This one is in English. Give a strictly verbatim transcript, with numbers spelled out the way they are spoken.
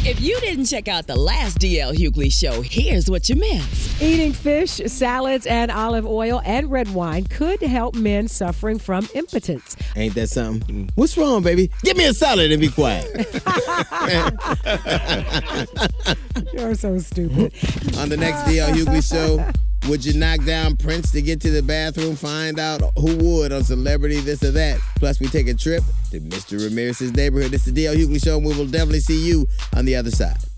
If you didn't check out the last D L Hughley show, here's what you missed. Eating fish, salads, and olive oil and red wine could help men suffering from impotence. Ain't that something? What's wrong, baby? Give me a salad and be quiet. You're so stupid. On the next D L Hughley show, would you knock down Prince to get to the bathroom? Find out who would on Celebrity This or That. Plus, we take a trip to Mister Ramirez's neighborhood. It's the D L Hughley Show, and we will definitely see you on the other side.